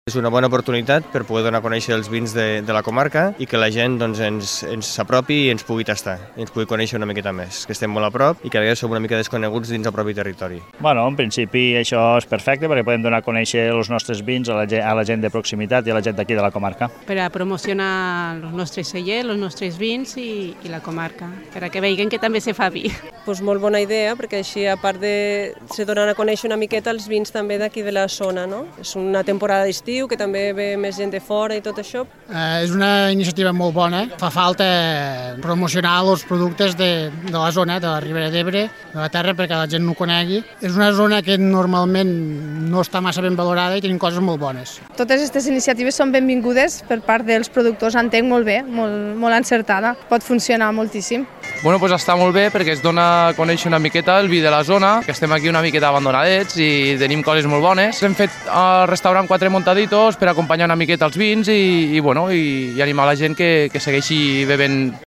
És una bona oportunitat per poder donar a conèixer els vins de la comarca i que la gent ens s'apropi i ens pugui tastar, i ens pugui conèixer una miqueta més, que estem molt a prop i que a vegades som una mica desconeguts dins el propi territori. Bueno, en principi això és perfecte perquè podem donar a conèixer els nostres vins a la gent de proximitat i a la gent d'aquí de la comarca. Per a promocionar els nostres cellers, els nostres vins i la comarca, per a que vegin que també se fa vi. Pues molt bona idea, perquè així, a part de se donar a conèixer una miqueta els vins també d'aquí de la zona, no? És una temporada d'estiu, que també ve més gent de fora i tot això. És una iniciativa molt bona. Fa falta promocionar els productes de la zona, de la Ribera d'Ebre, de la terra, perquè la gent no ho conegui. És una zona que normalment no està massa ben valorada i tenim coses molt bones. Totes aquestes iniciatives són benvingudes per part dels productors, entenc molt bé, molt encertada. Pot funcionar moltíssim. Bueno, doncs està molt bé perquè es dona a conèixer una miqueta el vi de la zona, que estem aquí una miqueta abandonadets i tenim coses molt bones. Hem fet al restaurant 4 montaditos per acompanyar una miqueta els vins i animar la gent que segueixi bevent